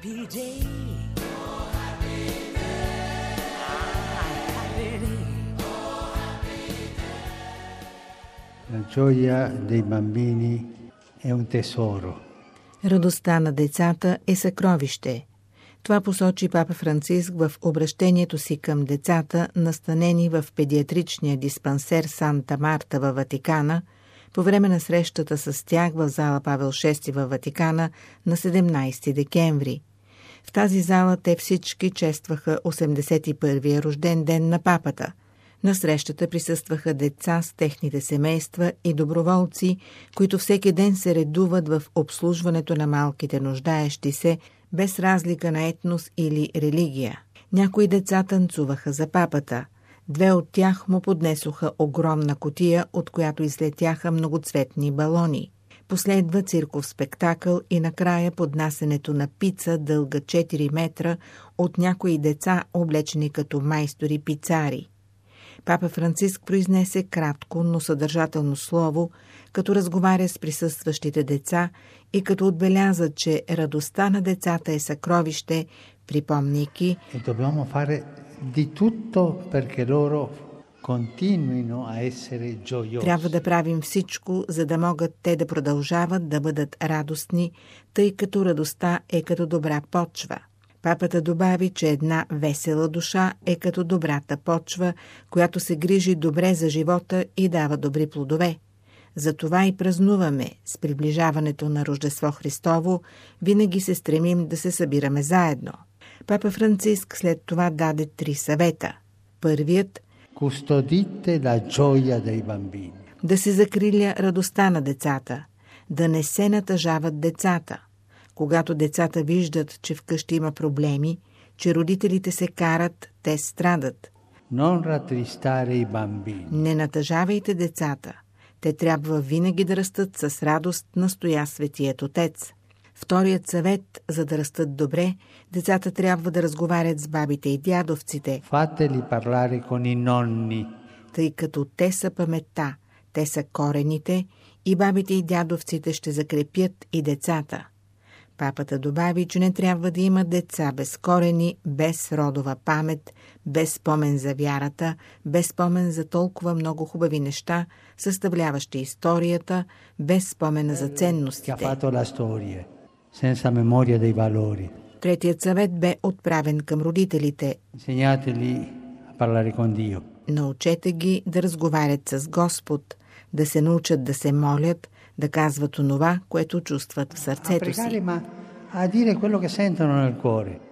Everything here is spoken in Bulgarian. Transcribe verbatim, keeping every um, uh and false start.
happy day. Oh, happy day. Ah, happy day. Oh, happy day. La gioia dei bambini è un tesoro. Радостта на децата е съкровище. Това посочи папа Франциск в обращението си към децата, настанени в педиатричния диспансер Санта Марта във Ватикана, по време на срещата с тях в зала Павел шести във Ватикана на седемнайсети декември. В тази зала те всички честваха осемдесет и първия рожден ден на папата. На срещата присъстваха деца с техните семейства и доброволци, които всеки ден се редуват в обслужването на малките нуждаещи се, без разлика на етнос или религия. Някои деца танцуваха за папата. Две от тях му поднесоха огромна кутия, от която излетяха многоцветни балони. Последва цирков спектакъл и накрая поднасенето на пица дълга четири метра от някои деца, облечени като майстори пицари. Папа Франциск произнесе кратко, но съдържателно слово, като разговаря с присъстващите деца и като отбеляза, че радостта на децата е съкровище, припомняйки: E dobbiamo fare di tutto perché loro continuino a essere gioiosi. Трябва да правим всичко, за да могат те да продължават да бъдат радостни, тъй като радостта е като добра почва. Папата добави, че една весела душа е като добрата почва, която се грижи добре за живота и дава добри плодове. Затова и празнуваме с приближаването на Рождество Христово, винаги се стремим да се събираме заедно. Папа Франциск след това даде три съвета. Първият – Custodite la gioia dei bambini. Да се закриля радостта на децата, да не се натъжават децата. Когато децата виждат, че вкъщи има проблеми, че родителите се карат, те страдат. Non rattristare i bambini. Не натъжавайте децата. Те трябва винаги да растат с радост, настоя Светият Отец. Вторият съвет, за да растат добре, децата трябва да разговарят с бабите и дядовците. Fateli parlare con i nonni. Тъй като те са паметта, те са корените и бабите и дядовците ще закрепят и децата. Папата добави, че не трябва да има деца без корени, без родова памет, без спомен за вярата, без спомен за толкова много хубави неща, съставляващи историята, без спомена за ценностите. Senza memoria dei valori. Третият съвет бе отправен към родителите. Insegnateli a parlare con Dio. Научете ги да разговарят с Господ, да се научат да се молят, да казват онова, което чувстват в сърцето си. A dire quello che sentono nel cuore.